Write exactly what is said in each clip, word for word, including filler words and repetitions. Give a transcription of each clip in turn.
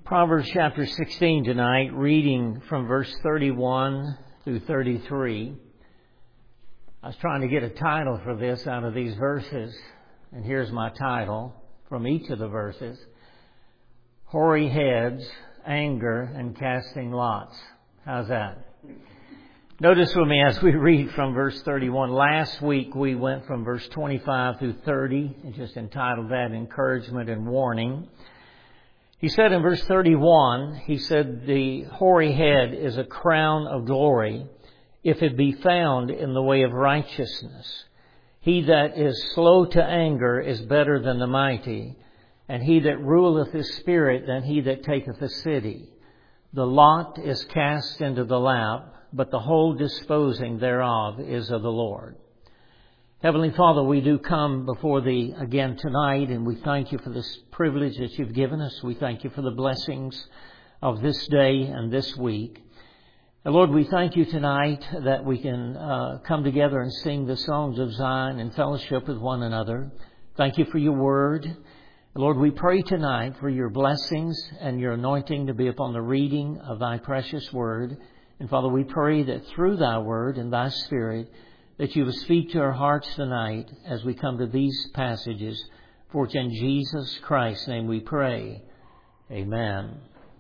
Proverbs chapter sixteen tonight, reading from verse thirty-one through thirty-three. I was trying to get a title for this out of these verses, and here's my title from each of the verses. Hoary heads, anger, and casting lots. How's that? Notice with me as we read from verse thirty-one. Last week we went from verse twenty-five through thirty and just entitled that Encouragement and Warning. He said in verse thirty-one, he said, the hoary head is a crown of glory if it be found in the way of righteousness. He that is slow to anger is better than the mighty, and he that ruleth his spirit than he that taketh a city. The lot is cast into the lap, but the whole disposing thereof is of the Lord. Heavenly Father, we do come before Thee again tonight, and we thank You for this privilege that You've given us. We thank You for the blessings of this day and this week. And Lord, we thank You tonight that we can uh, come together and sing the songs of Zion and fellowship with one another. Thank You for Your word. Lord, we pray tonight for Your blessings and Your anointing to be upon the reading of Thy precious word. And Father, we pray that through Thy word and Thy Spirit, that You will speak to our hearts tonight as we come to these passages. For it's in Jesus Christ's name we pray. Amen.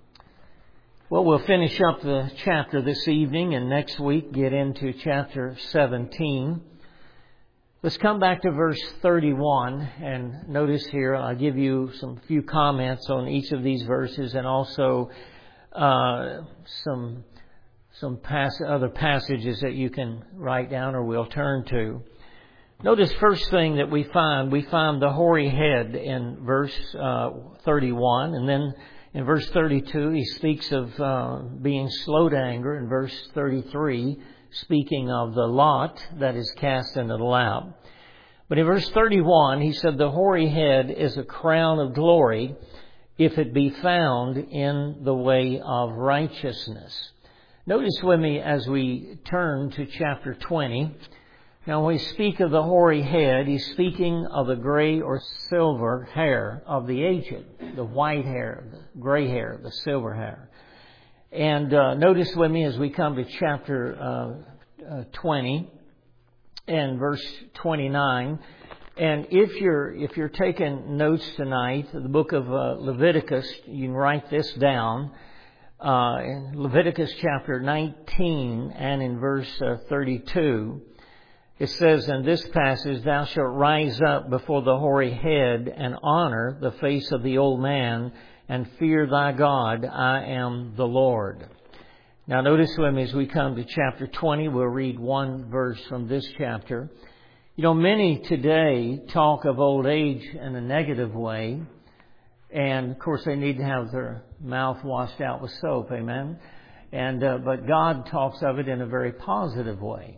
Well, we'll finish up the chapter this evening and next week get into chapter seventeen. Let's come back to verse thirty-one and notice here I'll give you some few comments on each of these verses and also uh, some some pass, other passages that you can write down or we'll turn to. Notice first thing that we find, we find the hoary head in verse uh, thirty-one, and then in verse thirty-two he speaks of uh, being slow to anger. In verse thirty-three, speaking of the lot that is cast into the lap. But in verse thirty-one, he said the hoary head is a crown of glory if it be found in the way of righteousness. Notice with me as we turn to chapter twenty. Now when we speak of the hoary head, he's speaking of the gray or silver hair of the aged, the white hair, the gray hair, the silver hair. And uh, notice with me as we come to chapter uh, uh, twenty and verse twenty-nine. And if you're if you're taking notes tonight, the book of uh, Leviticus, you can write this down. Uh, in Leviticus chapter nineteen and in verse uh, thirty-two, it says in this passage, thou shalt rise up before the hoary head and honor the face of the old man and fear thy God. I am the Lord. Now notice with me as we come to chapter twenty, we'll read one verse from this chapter. You know, many today talk of old age in a negative way. And, of course, they need to have their mouth washed out with soap, amen? And uh, but God talks of it in a very positive way.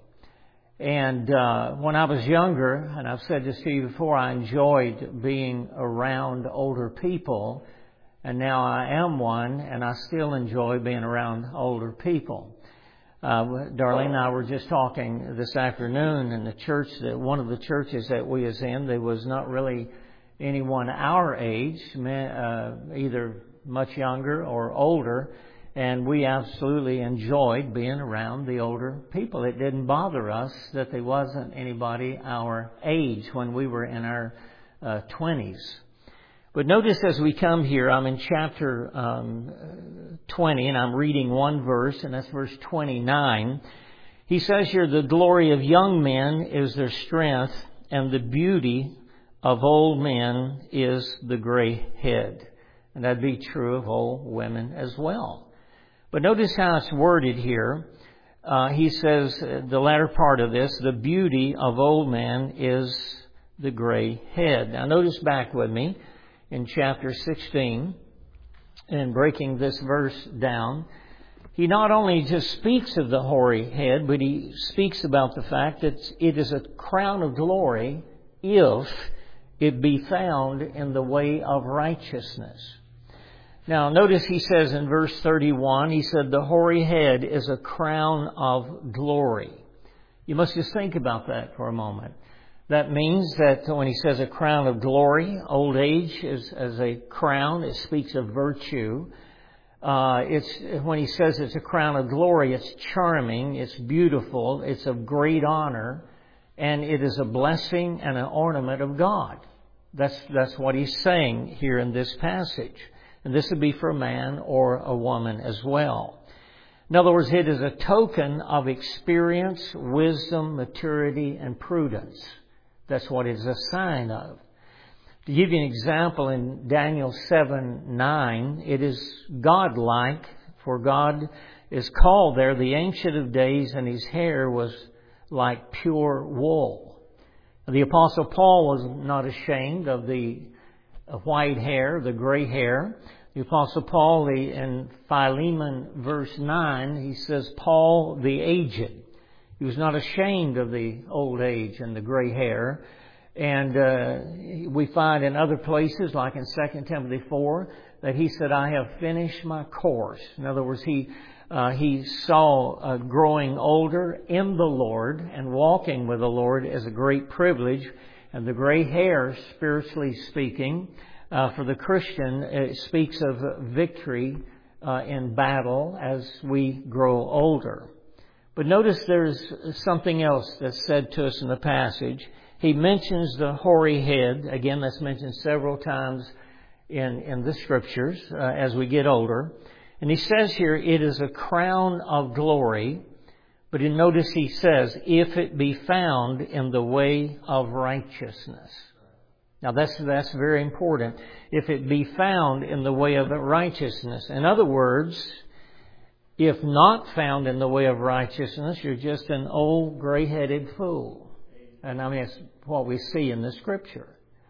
And uh, when I was younger, and I've said this to you before, I enjoyed being around older people. And now I am one, and I still enjoy being around older people. Uh, Darlene and I were just talking this afternoon in the church, that one of the churches that we was in, there was not really anyone our age, uh, either much younger or older, and we absolutely enjoyed being around the older people. It didn't bother us that there wasn't anybody our age when we were in our uh, twenties. But notice as we come here, I'm in chapter um, twenty, and I'm reading one verse, and that's verse twenty-nine. He says here, the glory of young men is their strength, and the beauty of old men is the gray head. And that'd be true of old women as well. But notice how it's worded here. Uh, he says, uh, the latter part of this, the beauty of old men is the gray head. Now notice back with me in chapter sixteen, and breaking this verse down, he not only just speaks of the hoary head, but he speaks about the fact that it is a crown of glory if it be found in the way of righteousness. Now, notice he says in verse thirty-one, he said, the hoary head is a crown of glory. You must just think about that for a moment. That means that when he says a crown of glory, old age is as a crown. It speaks of virtue. Uh, it's when he says it's a crown of glory, it's charming, it's beautiful, it's of great honor, and it is a blessing and an ornament of God. That's that's what he's saying here in this passage. And this would be for a man or a woman as well. In other words, it is a token of experience, wisdom, maturity, and prudence. That's what it's a sign of. To give you an example, in Daniel seven nine, it is godlike, for God is called there the Ancient of Days, and his hair was like pure wool. The Apostle Paul was not ashamed of the white hair, the gray hair. The Apostle Paul, in Philemon verse nine, he says, Paul the aged. He was not ashamed of the old age and the gray hair. And uh, we find in other places, like in Second Timothy four, that he said, I have finished my course. In other words, he uh, he saw uh, growing older in the Lord and walking with the Lord as a great privilege. And the gray hair, spiritually speaking, uh, for the Christian, it speaks of victory uh, in battle as we grow older. But notice there's something else that's said to us in the passage. He mentions the hoary head. Again, that's mentioned several times in, in the Scriptures uh, as we get older. And he says here, it is a crown of glory. But you notice he says, if it be found in the way of righteousness. Now that's, that's very important. If it be found in the way of righteousness. In other words, if not found in the way of righteousness, you're just an old gray-headed fool. And I mean, it's what we see in the Scripture.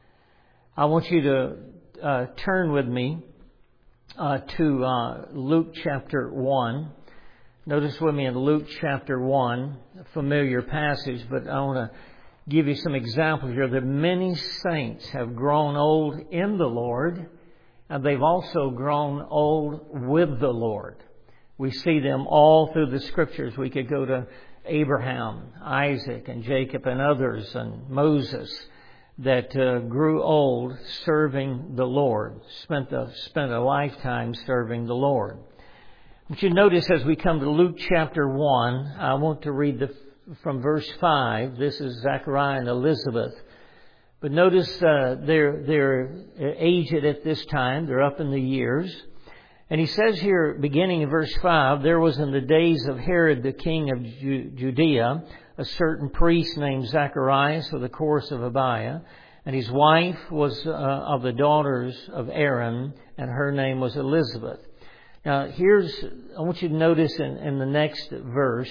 I want you to uh, turn with me uh, to uh, Luke chapter one. Notice with me in Luke chapter one, a familiar passage, but I want to give you some examples here that many saints have grown old in the Lord, and they've also grown old with the Lord. We see them all through the Scriptures. We could go to Abraham, Isaac, and Jacob, and others, and Moses, that uh, grew old serving the Lord, spent a, spent a lifetime serving the Lord. But you notice as we come to Luke chapter one, I want to read the, from verse five. This is Zachariah and Elizabeth. But notice uh, they're, they're aged at this time. They're up in the years. And he says here, beginning in verse five, there was in the days of Herod the king of Judea a certain priest named Zacharias of the course of Abiah, and his wife was uh, of the daughters of Aaron, and her name was Elizabeth. Now here's, I want you to notice in, in the next verse,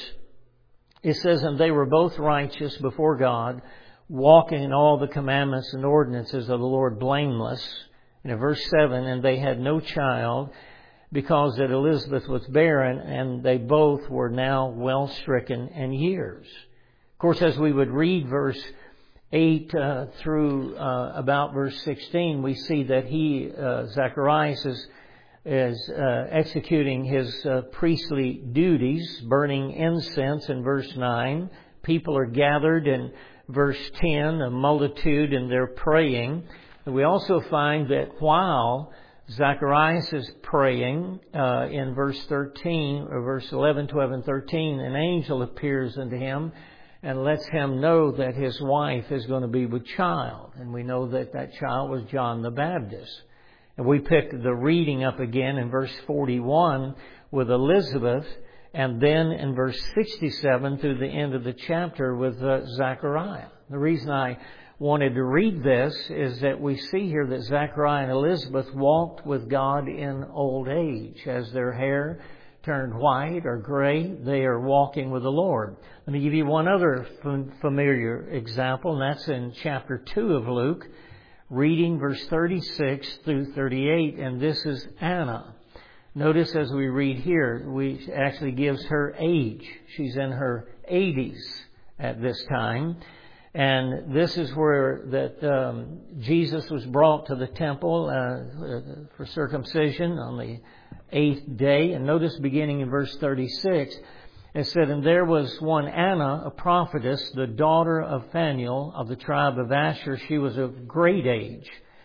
it says, and they were both righteous before God, walking in all the commandments and ordinances of the Lord blameless. And in verse seven, and they had no child, because that Elizabeth was barren, and they both were now well stricken in years. Of course, as we would read verse eight uh, through uh, about verse sixteen, we see that he, uh, Zacharias, is, is uh, executing his uh, priestly duties, burning incense in verse nine. People are gathered in verse ten, a multitude, and they're praying. And we also find that while Zacharias is praying uh, in verse thirteen, or verse eleven, twelve, and thirteen, an angel appears unto him and lets him know that his wife is going to be with child. And we know that that child was John the Baptist. And we pick the reading up again in verse forty-one with Elizabeth, and then in verse sixty-seven through the end of the chapter with uh, Zachariah. The reason I wanted to read this is that we see here that Zachariah and Elizabeth walked with God in old age. As their hair turned white or gray, they are walking with the Lord. Let me give you one other familiar example, and that's in chapter two of Luke, reading verse thirty-six through thirty-eight, and this is Anna. Notice as we read here, we actually gives her age. She's in her eighties at this time. And this is where that um, Jesus was brought to the temple uh, for circumcision on the eighth day. And notice beginning in verse thirty-six, it said, and there was one Anna, a prophetess, the daughter of Phanuel of the tribe of Asher. She was of great age,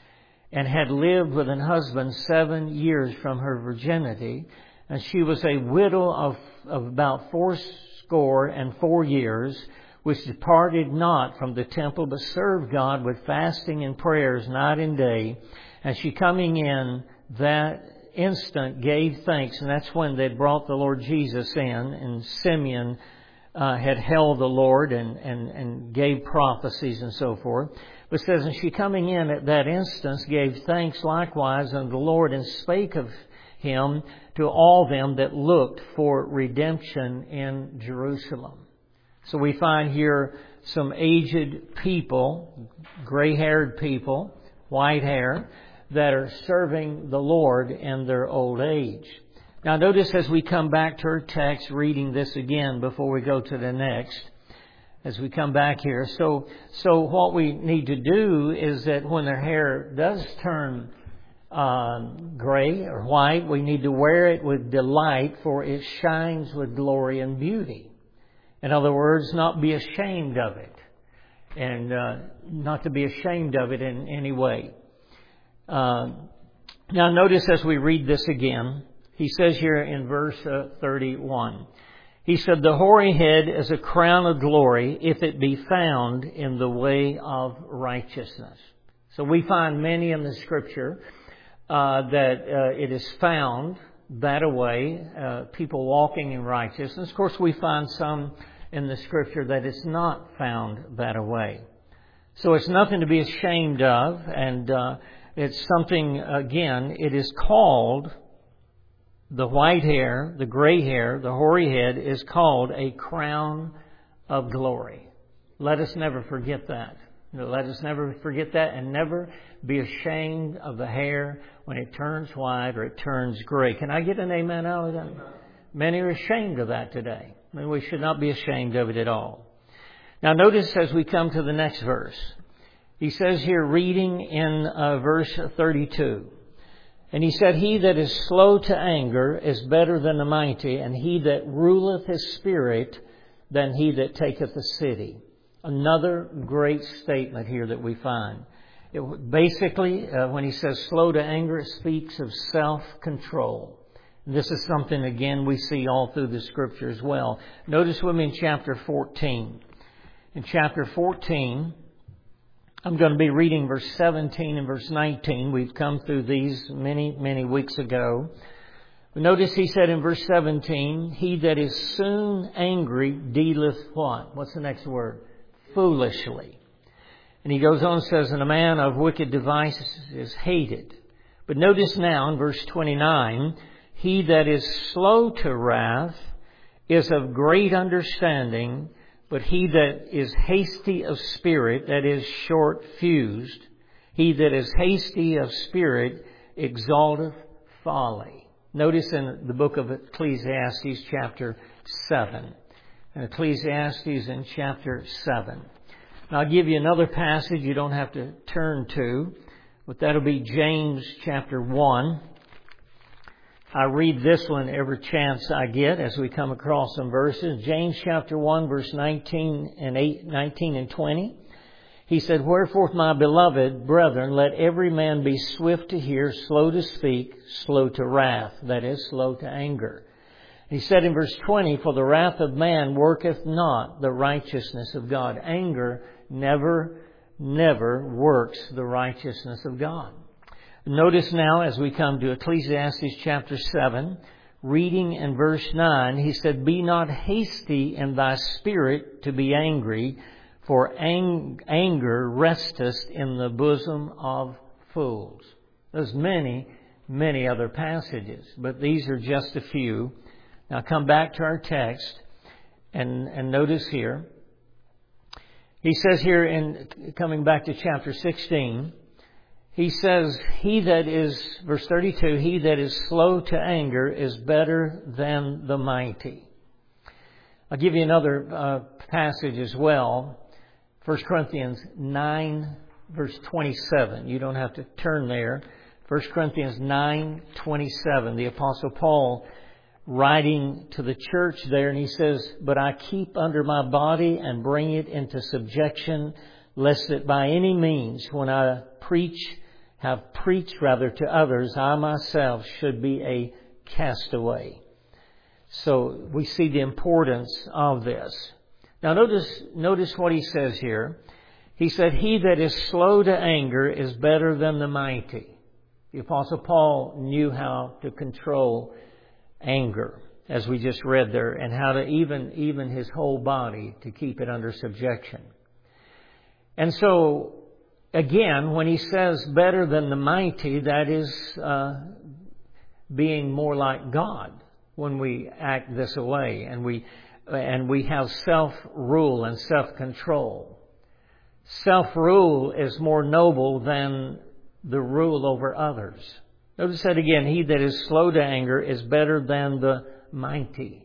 and had lived with an husband seven years from her virginity. And she was a widow of, of about fourscore and four years, which departed not from the temple, but served God with fasting and prayers night and day. And she coming in that instant gave thanks. And that's when they brought the Lord Jesus in. And Simeon uh, had held the Lord and, and, and gave prophecies and so forth. But it says, and she coming in at that instant gave thanks likewise unto the Lord, and spake of Him to all them that looked for redemption in Jerusalem. So we find here some aged people, gray-haired people, white hair, that are serving the Lord in their old age. Now notice as we come back to our text, reading this again before we go to the next, as we come back here. So, so what we need to do is that when their hair does turn uh, gray or white, we need to wear it with delight, for it shines with glory and beauty. In other words, not be ashamed of it, and uh, not to be ashamed of it in any way. Uh, now notice as we read this again, he says here in verse uh, thirty-one, he said, the hoary head is a crown of glory, if it be found in the way of righteousness. So we find many in the Scripture uh, that uh, it is found that way, uh, people walking in righteousness. Of course, we find some in the Scripture that it's not found that way. So it's nothing to be ashamed of, and uh, it's something, again, it is called, the white hair, the gray hair, the hoary head is called a crown of glory. Let us never forget that. Let us never forget that, and never be ashamed of the hair when it turns white or it turns gray. Can I get an amen out of that? Many are ashamed of that today. I mean, we should not be ashamed of it at all. Now notice as we come to the next verse. He says here, reading in uh, verse thirty-two, and he said, he that is slow to anger is better than the mighty, and he that ruleth his spirit than he that taketh a city. Another great statement here that we find. It, basically, uh, when he says slow to anger, it speaks of self-control. And this is something, again, we see all through the Scripture as well. Notice with me in chapter fourteen. In chapter fourteen, I'm going to be reading verse seventeen and verse nineteen. We've come through these many, many weeks ago. But notice he said in verse seventeen, he that is soon angry dealeth what? What's the next word? Foolishly. And he goes on and says, and a man of wicked devices is hated. But notice now in verse twenty-nine, he that is slow to wrath is of great understanding, but he that is hasty of spirit, that is short-fused, he that is hasty of spirit exalteth folly. Notice in the book of Ecclesiastes chapter seven. And Ecclesiastes in chapter seven. Now I'll give you another passage you don't have to turn to, but that'll be James chapter one. I read this one every chance I get as we come across some verses. James chapter one, verse nineteen and eight, nineteen and twenty. He said, wherefore, my beloved brethren, let every man be swift to hear, slow to speak, slow to wrath. That is, slow to anger. He said in verse twenty, for the wrath of man worketh not the righteousness of God. Anger never, never works the righteousness of God. Notice now as we come to Ecclesiastes chapter seven, reading in verse nine, he said, be not hasty in thy spirit to be angry, for ang- anger resteth in the bosom of fools. There's many, many other passages, but these are just a few. Now come back to our text and, and notice here. He says here in coming back to chapter sixteen, he says, he that is, verse thirty-two, he that is slow to anger is better than the mighty. I'll give you another uh, passage as well. First Corinthians nine, verse twenty-seven. You don't have to turn there. First Corinthians nine, twenty-seven. The Apostle Paul writing to the church there, and he says, but I keep under my body and bring it into subjection, lest that by any means, when I preach have preached rather to others, I myself should be a castaway. So we see the importance of this. Now notice, notice what he says here. He said, he that is slow to anger is better than the mighty. The Apostle Paul knew how to control anger, as we just read there, and how to even, even his whole body to keep it under subjection. And so, again, when he says better than the mighty, that is uh, being more like God when we act this way, and we and we have self-rule and self-control. Self-rule is more noble than the rule over others. Notice that again, he that is slow to anger is better than the mighty.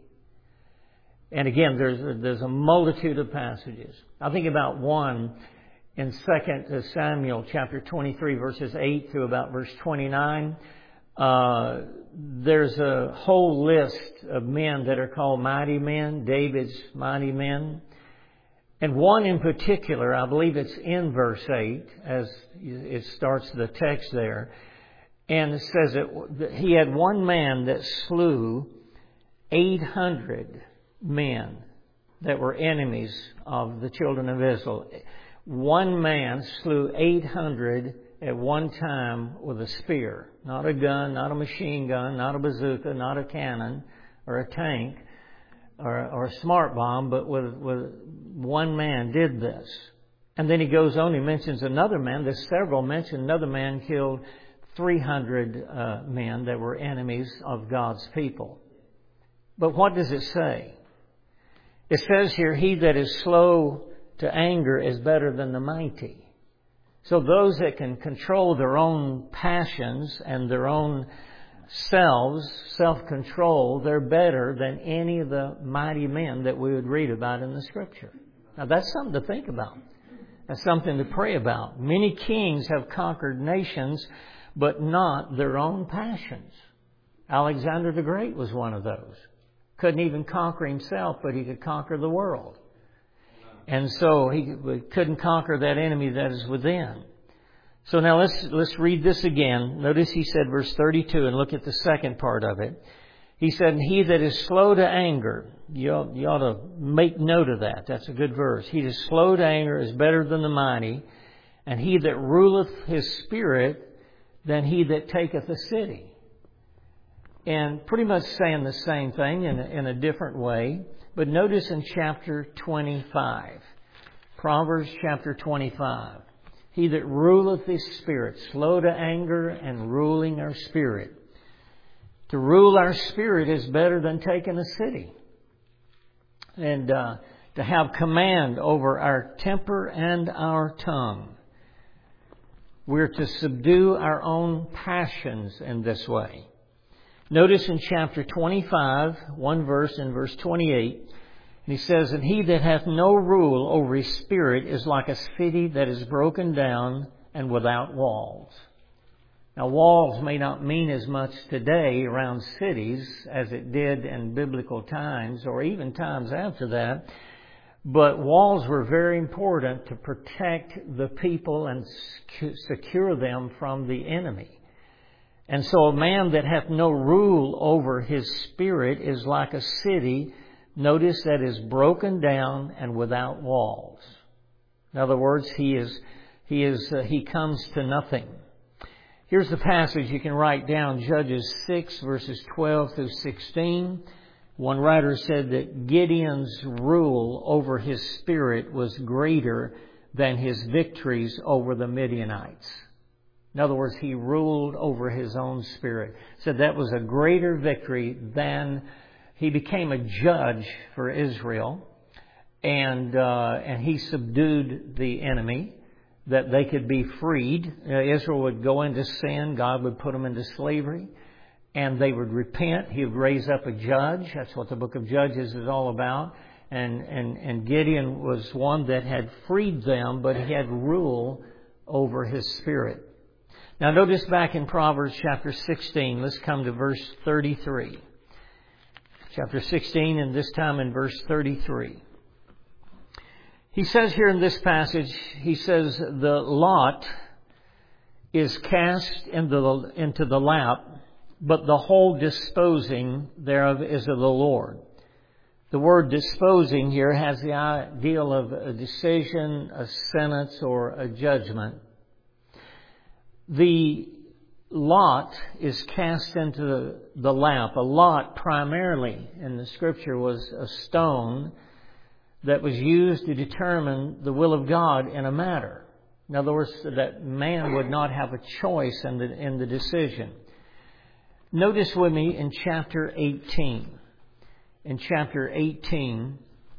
And again, there's a, there's a multitude of passages. I think about one in Second Samuel chapter twenty-three, verses eight through about verse twenty-nine. Uh, there's a whole list of men that are called mighty men, David's mighty men. And one in particular, I believe it's in verse eight, as it starts the text there. And it says that he had one man that slew eight hundred men that were enemies of the children of Israel. One man slew eight hundred at one time with a spear. Not a gun, not a machine gun, not a bazooka, not a cannon or a tank or, or a smart bomb, but with, with one man did this. And then he goes on, he mentions another man. There's several mentioned. Another man killed three hundred uh, men that were enemies of God's people. But what does it say? It says here, he that is slow to anger is better than the mighty. So those that can control their own passions and their own selves, self-control, they're better than any of the mighty men that we would read about in the Scripture. Now that's something to think about. That's something to pray about. Many kings have conquered nations, but not their own passions. Alexander the Great was one of those. Couldn't even conquer himself, but he could conquer the world. And so he couldn't conquer that enemy that is within. So now let's let's read this again. Notice he said verse thirty-two, and look at the second part of it. He said, he that is slow to anger, you ought, you ought to make note of that. That's a good verse. He that is slow to anger is better than the mighty, and he that ruleth his spirit than he that taketh a city. And pretty much saying the same thing in a, in a different way. But notice in chapter twenty-five, Proverbs chapter twenty-five, he that ruleth his spirit, slow to anger and ruling our spirit. To rule our spirit is better than taking a city. And uh, to have command over our temper and our tongue. We're to subdue our own passions in this way. Notice in chapter twenty-five, one verse in verse twenty-eight, he says, and he that hath no rule over his spirit is like a city that is broken down and without walls. Now, walls may not mean as much today around cities as it did in biblical times or even times after that. But walls were very important to protect the people and secure them from the enemy. And so a man that hath no rule over his spirit is like a city, notice, that is broken down and without walls. In other words, he is he is uh, he comes to nothing. Here's the passage you can write down, Judges six, verses twelve through sixteen. One writer said that Gideon's rule over his spirit was greater than his victories over the Midianites. In other words, he ruled over his own spirit. Said that was a greater victory than he became a judge for Israel, and uh, and he subdued the enemy, that they could be freed. Uh, Israel would go into sin, God would put them into slavery, and they would repent. He would raise up a judge. That's what the book of Judges is all about. And and and Gideon was one that had freed them, but he had rule over his spirit. Now notice back in Proverbs chapter sixteen, let's come to verse thirty-three. Chapter sixteen, and this time in verse thirty-three. He says here in this passage, he says, the lot is cast into the, into the lap, but the whole disposing thereof is of the Lord. The word disposing here has the idea of a decision, a sentence, or a judgment. The lot is cast into the, the lap. A lot primarily in the Scripture was a stone that was used to determine the will of God in a matter. In other words, that man would not have a choice in the, in the decision. Notice with me in chapter eighteen. In chapter eighteen,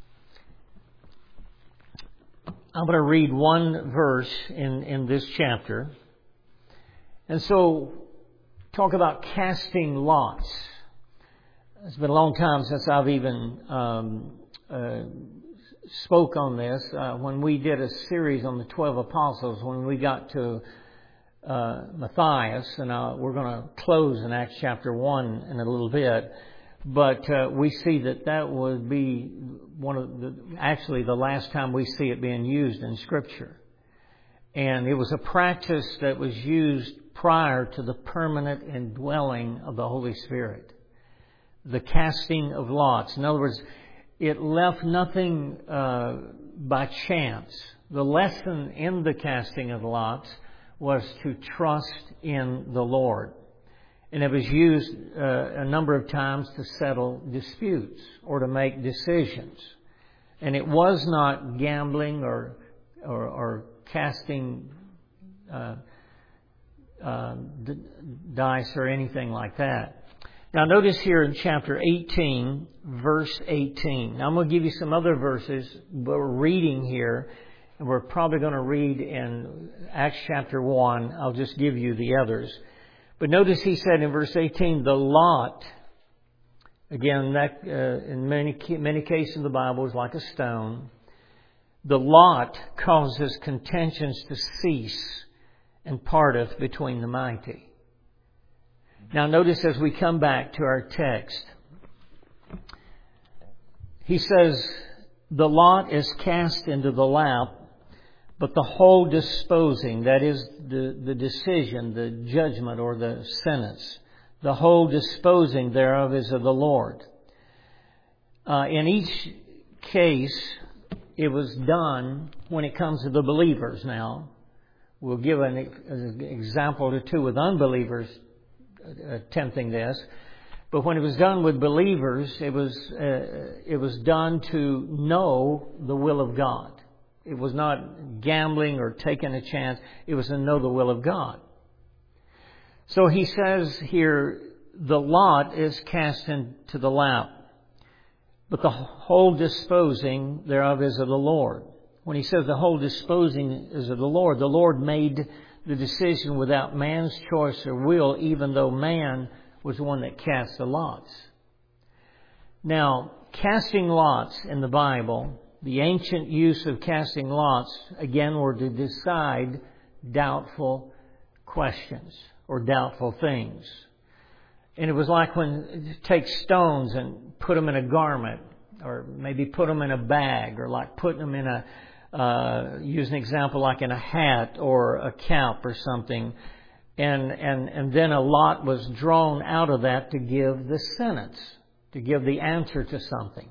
I'm going to read one verse in, in this chapter. And so, talk about casting lots. It's been a long time since I've even um, uh, spoke on this. Uh, when we did a series on the twelve apostles, when we got to uh, Matthias, and uh, we're going to close in Acts chapter one in a little bit. But uh, we see that that would be one of the, actually the last time we see it being used in Scripture. And it was a practice that was used prior to the permanent indwelling of the Holy Spirit. The casting of lots. In other words, it left nothing uh, by chance. The lesson in the casting of lots was to trust in the Lord. And it was used uh, a number of times to settle disputes or to make decisions. And it was not gambling or or, or casting uh, uh, d- dice or anything like that. Now notice here in chapter eighteen, verse eighteen. Now I'm going to give you some other verses, but we're reading here, and we're probably going to read in Acts chapter one. I'll just give you the others. But notice he said in verse eighteen, the lot, again, that uh, in many many cases in the Bible is like a stone. The lot causes contentions to cease and parteth between the mighty. Now notice as we come back to our text, he says, the lot is cast into the lap, but the whole disposing, that is the, the decision, the judgment or the sentence, the whole disposing thereof is of the Lord. Uh, in each case, it was done when it comes to the believers now. We'll give an, an example or two with unbelievers attempting this. But when it was done with believers, it was uh, it was done to know the will of God. It was not gambling or taking a chance. It was to know the will of God. So he says here, the lot is cast into the lap, but the whole disposing thereof is of the Lord. When he says the whole disposing is of the Lord, the Lord made the decision without man's choice or will, even though man was the one that cast the lots. Now, casting lots in the Bible, the ancient use of casting lots, again, were to decide doubtful questions or doubtful things. And it was like when you take stones and put them in a garment, or maybe put them in a bag, or like putting them in a, uh, use an example like in a hat or a cap or something. And, and, and then a lot was drawn out of that to give the sentence, to give the answer to something.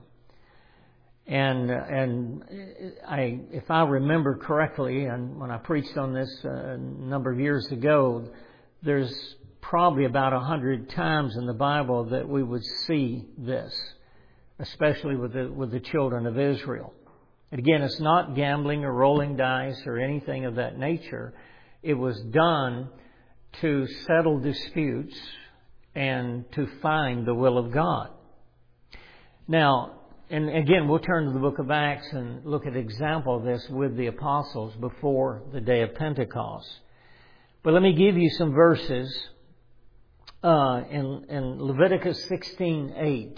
And and I, if I remember correctly, and when I preached on this a number of years ago, there's probably about a hundred times in the Bible that we would see this, especially with the with the children of Israel. And again, it's not gambling or rolling dice or anything of that nature. It was done to settle disputes and to find the will of God. Now, and again, we'll turn to the book of Acts and look at an example of this with the apostles before the day of Pentecost. But let me give you some verses uh, in, in Leviticus sixteen eight.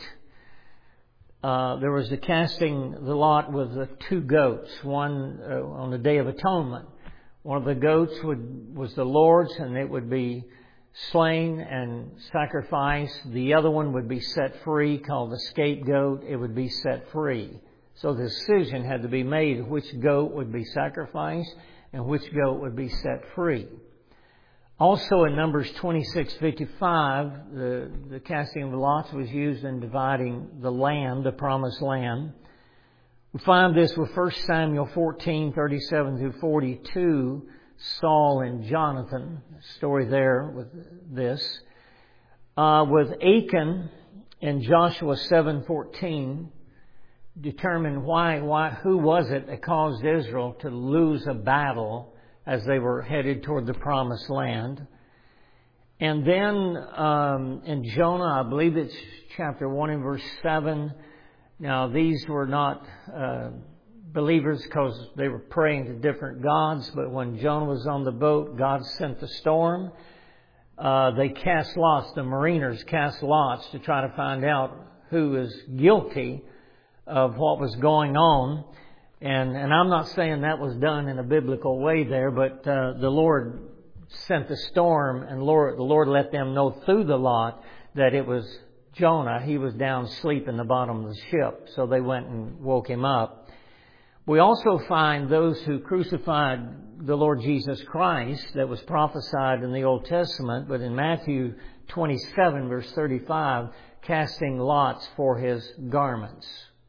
Uh, there was the casting the lot with the two goats, one uh, on the Day of Atonement. One of the goats would, was the Lord's, and it would be slain and sacrificed. The other one would be set free, called the scapegoat. It would be set free. So the decision had to be made which goat would be sacrificed and which goat would be set free. Also in Numbers twenty-six fifty-five, the, the casting of lots was used in dividing the land, the promised land. We find this with First Samuel fourteen thirty-seven through forty-two, Saul and Jonathan, story there with this. Uh, with Achan in Joshua seven fourteen, determine why, why, who was it that caused Israel to lose a battle as they were headed toward the promised land. And then um, in Jonah, I believe it's chapter one and verse seven. Now, these were not uh, believers because they were praying to different gods, but when Jonah was on the boat, God sent the storm. Uh, they cast lots, the mariners cast lots to try to find out who is guilty of what was going on. And, and I'm not saying that was done in a biblical way there, but uh, the Lord sent the storm, and Lord, the Lord let them know through the lot that it was Jonah. He was down asleep in the bottom of the ship, so they went and woke him up. We also find those who crucified the Lord Jesus Christ that was prophesied in the Old Testament, but in Matthew twenty-seven, verse thirty-five, casting lots for his garments.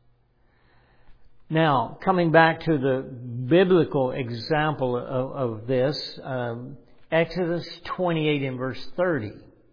Now, coming back to the biblical example of, of this, um, Exodus twenty-eight and verse thirty.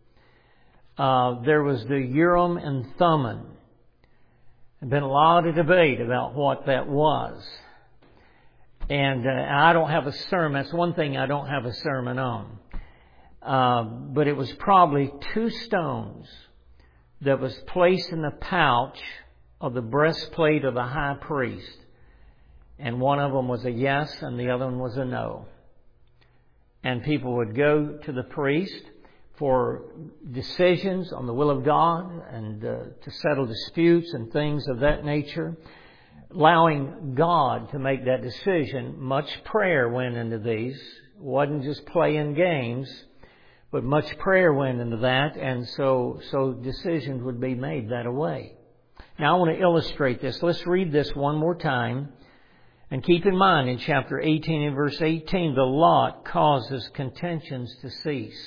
Uh, there was the Urim and Thummim. There's been a lot of debate about what that was. And uh, I don't have a sermon. That's one thing I don't have a sermon on. Uh, but it was probably two stones that was placed in the pouch of the breastplate of the high priest. And one of them was a yes and the other one was a no. And people would go to the priest for decisions on the will of God and uh, to settle disputes and things of that nature, allowing God to make that decision. Much prayer went into these. It wasn't just playing games, but much prayer went into that, and so so decisions would be made that way. Now I want to illustrate this. Let's read this one more time. And keep in mind, in chapter eighteen and verse eighteen, the lot causes contentions to cease.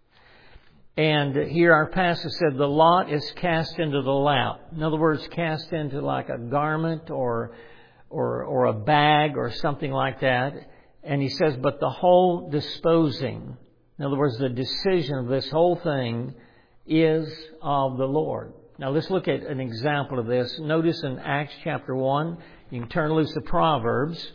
And here our pastor said the lot is cast into the lap. In other words, cast into like a garment or or or a bag or something like that. And he says, but the whole disposing, in other words, the decision of this whole thing is of the Lord. Now let's look at an example of this. Notice in Acts chapter one, you can turn loose to Proverbs.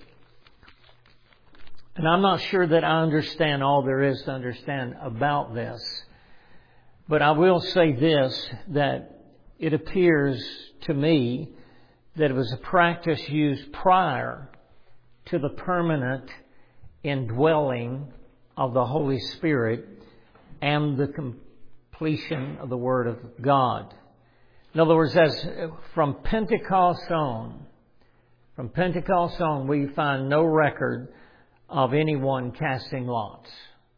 And I'm not sure that I understand all there is to understand about this. But I will say this, that it appears to me that it was a practice used prior to the permanent indwelling of the Holy Spirit and the completion of the Word of God. In other words, as from Pentecost on, from Pentecost on, we find no record of anyone casting lots.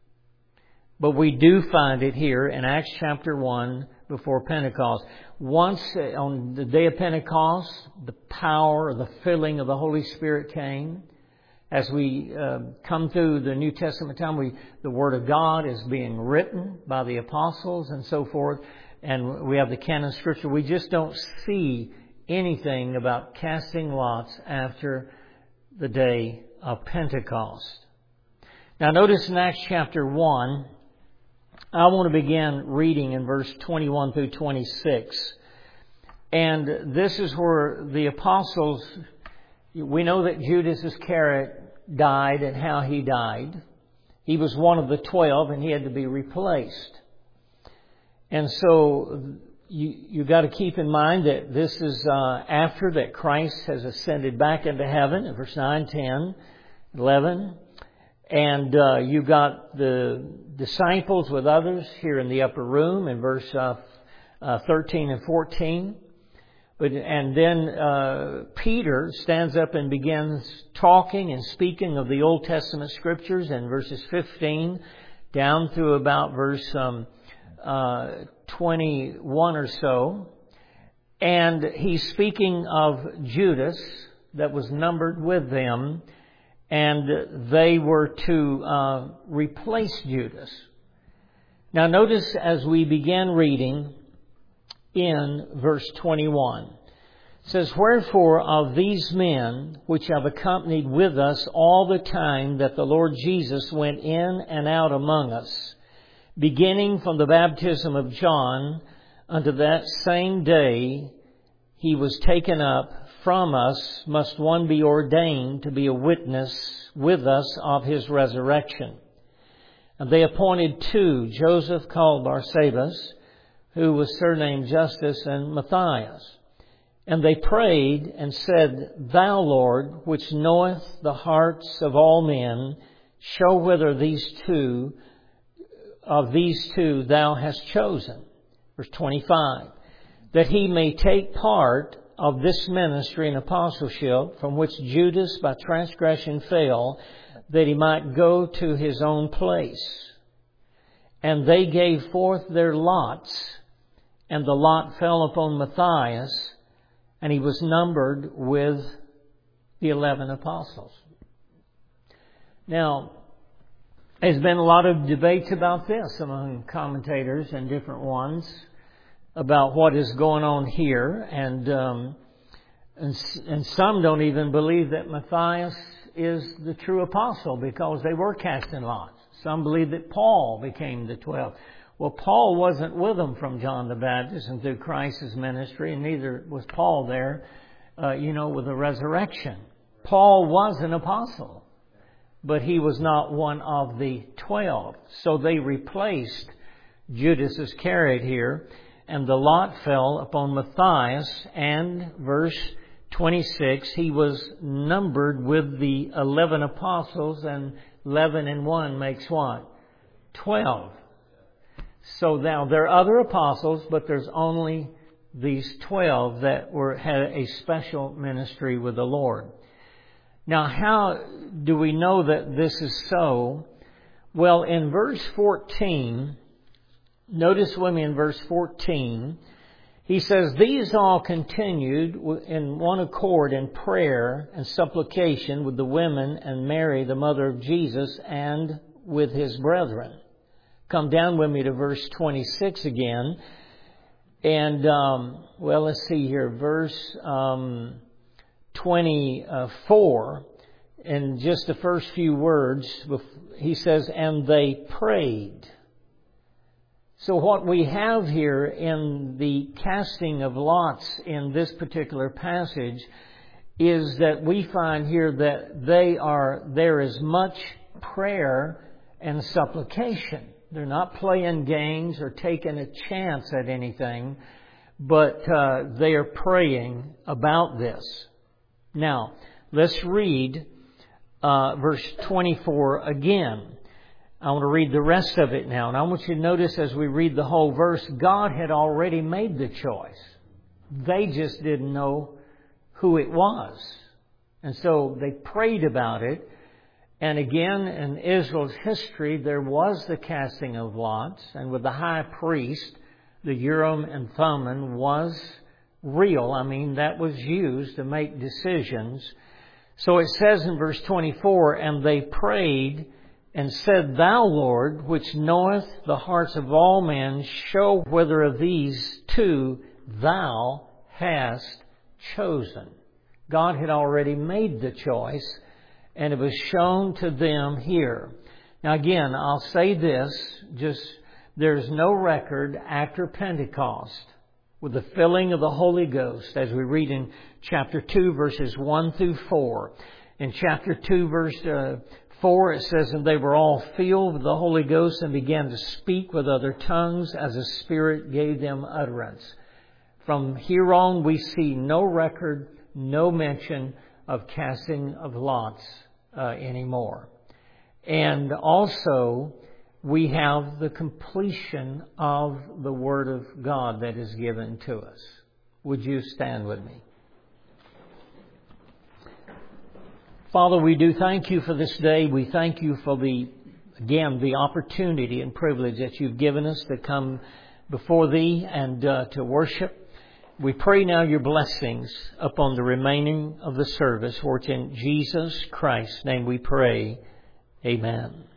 But we do find it here in Acts chapter one before Pentecost. Once on the day of Pentecost, the power, the filling of the Holy Spirit came. As we uh, come through the New Testament time, we, the Word of God is being written by the apostles and so forth. And we have the canon of Scripture. We just don't see anything about casting lots after the day of Pentecost. Now notice in Acts chapter one, I want to begin reading in verse twenty-one through twenty-six. And this is where the apostles, we know that Judas Iscariot died and how he died. He was one of the twelve and he had to be replaced. And so you you got to keep in mind that this is uh, after that Christ has ascended back into heaven in verse nine, ten, eleven. And uh, you got the disciples with others here in the upper room in verse uh, uh, thirteen and fourteen. But and then uh, Peter stands up and begins talking and speaking of the Old Testament Scriptures in verses fifteen down through about verse um, uh, twenty-one or so. And he's speaking of Judas that was numbered with them. And they were to uh, replace Judas. Now notice as we begin reading in verse twenty-one. It says, "Wherefore of these men which have accompanied with us all the time that the Lord Jesus went in and out among us, beginning from the baptism of John unto that same day he was taken up from us, must one be ordained to be a witness with us of his resurrection. And they appointed two, Joseph called Barsabas, who was surnamed Justus, and Matthias. And they prayed and said, Thou, Lord, which knoweth the hearts of all men, show whether these two, of these two thou hast chosen." Verse twenty-five. "That he may take part of this ministry and apostleship, from which Judas by transgression fell, that he might go to his own place. And they gave forth their lots, and the lot fell upon Matthias, and he was numbered with the eleven apostles." Now, there's been a lot of debates about this among commentators and different ones about what is going on here, and um, and, and some don't even believe that Matthias is the true apostle because they were casting lots. Some believe that Paul became the twelve. Well, Paul wasn't with them from John the Baptist and through Christ's ministry, and neither was Paul there, uh, you know, with the resurrection. Paul was an apostle, but he was not one of the twelve. So they replaced Judas Iscariot here, and the lot fell upon Matthias, and verse twenty-six, he was numbered with the eleven apostles, and eleven and one makes what? Twelve. So now there are other apostles, but there's only these twelve that were had a special ministry with the Lord. Now, how do we know that this is so? Well, in verse fourteen, notice with me in verse fourteen, he says, "These all continued in one accord in prayer and supplication with the women and Mary, the mother of Jesus, and with his brethren." Come down with me to verse twenty-six again. And, um, well, let's see here. Verse um, twenty-four, in just the first few words, he says, "And they prayed." So what we have here in the casting of lots in this particular passage is that we find here that they are there is much prayer and supplication. They're not playing games or taking a chance at anything, but uh, they are praying about this. Now, let's read uh, verse twenty-four again. I want to read the rest of it now. And I want you to notice as we read the whole verse, God had already made the choice. They just didn't know who it was. And so they prayed about it. And again, in Israel's history, there was the casting of lots. And with the high priest, the Urim and Thummim was real. I mean, that was used to make decisions. So it says in verse twenty-four, "And they prayed and said, Thou, Lord, which knoweth the hearts of all men, show whether of these two thou hast chosen." God had already made the choice, and it was shown to them here. Now again, I'll say this, just there's no record after Pentecost with the filling of the Holy Ghost, as we read in chapter two, verses one through four. In chapter two, verse uh, four, it says, "And they were all filled with the Holy Ghost and began to speak with other tongues as the Spirit gave them utterance." From here on, we see no record, no mention of casting of lots uh, anymore. And also, we have the completion of the Word of God that is given to us. Would you stand with me? Father, we do thank you for this day. We thank you for the, again, the opportunity and privilege that you've given us to come before Thee and uh, to worship. We pray now your blessings upon the remaining of the service, for it's in Jesus Christ's name we pray. Amen.